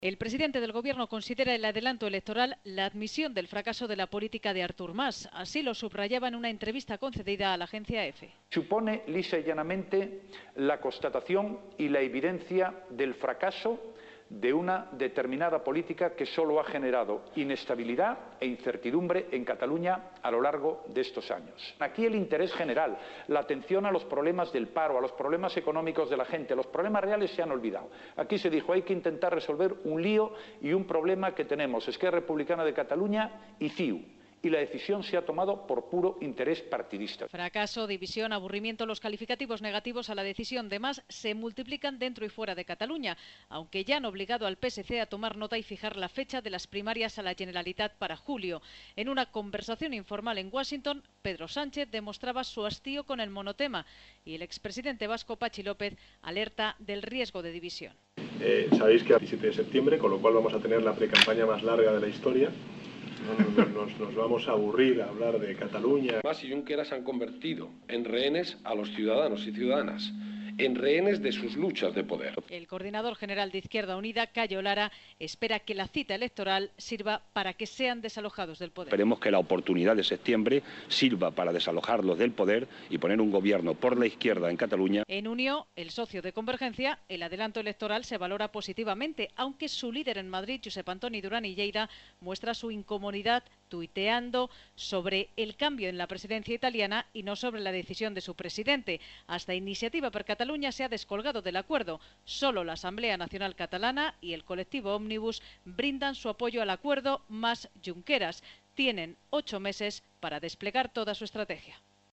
El presidente del Gobierno considera el adelanto electoral la admisión del fracaso de la política de Artur Mas. Así lo subrayaba en una entrevista concedida a la agencia EFE. Supone lisa y llanamente la constatación y la evidencia del fracaso de una determinada política que solo ha generado inestabilidad e incertidumbre en Cataluña a lo largo de estos años. Aquí el interés general, la atención a los problemas del paro, a los problemas económicos de la gente, los problemas reales se han olvidado. Aquí se dijo hay que intentar resolver un lío y un problema que tenemos Esquerra Republicana de Cataluña y CiU. Y la decisión se ha tomado por puro interés partidista. Fracaso, división, aburrimiento, los calificativos negativos a la decisión de Mas se multiplican dentro y fuera de Cataluña, aunque ya han obligado al PSC a tomar nota y fijar la fecha de las primarias a la Generalitat para julio. En una conversación informal en Washington, Pedro Sánchez demostraba su hastío con el monotema y el expresidente vasco Patxi López alerta del riesgo de división. Sabéis que el 17 de septiembre, con lo cual vamos a tener la precampaña más larga de la historia. Nos vamos a aburrir a hablar de Cataluña. Mas y Junqueras han convertido en rehenes a los ciudadanos y ciudadanas, en rehenes de sus luchas de poder. El coordinador general de Izquierda Unida, Cayo Lara, espera que la cita electoral sirva para que sean desalojados del poder. Esperemos que la oportunidad de septiembre sirva para desalojarlos del poder y poner un gobierno por la izquierda en Cataluña. En Unió, el socio de Convergencia, el adelanto electoral se valora positivamente, aunque su líder en Madrid, Josep Antoni Duran i Lleida, muestra su incomodidad tuiteando sobre el cambio en la presidencia italiana y no sobre la decisión de su presidente. Hasta Iniciativa per Catalunya se ha descolgado del acuerdo. Solo la Asamblea Nacional Catalana y el colectivo Òmnibus brindan su apoyo al acuerdo Mas Junqueras. Tienen 8 meses para desplegar toda su estrategia.